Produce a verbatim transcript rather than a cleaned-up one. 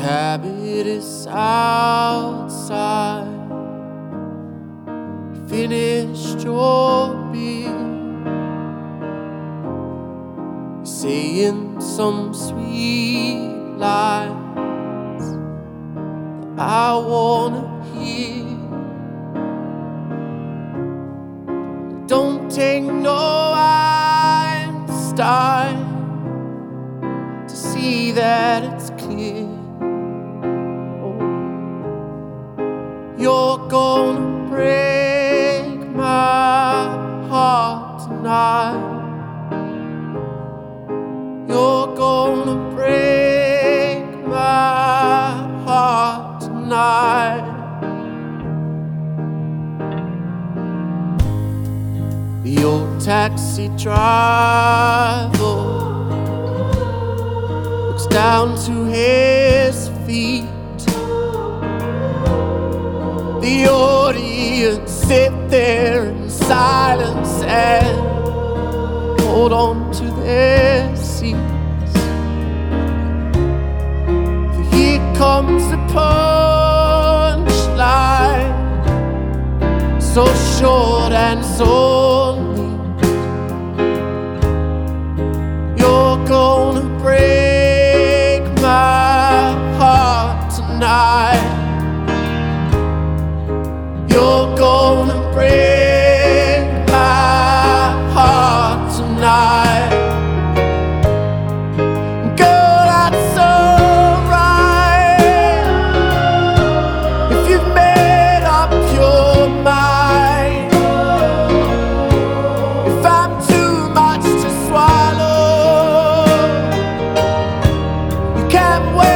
habit is outside. Finished your beer, saying some sweet lies that I wanna hear. Don't take no Einstein to see that it's clear. Oh, you're gonna break my heart tonight. You're gonna break my heart tonight. The old taxi driver looks down to his feet. The audience sit there in silence and hold on to their seats. For here comes the punchline, so short and so neat. You're gonna break my heart tonight. You're gonna break my heart tonight. Girl, that's alright if you've made up your mind. If I'm too much to swallow, you can't wait.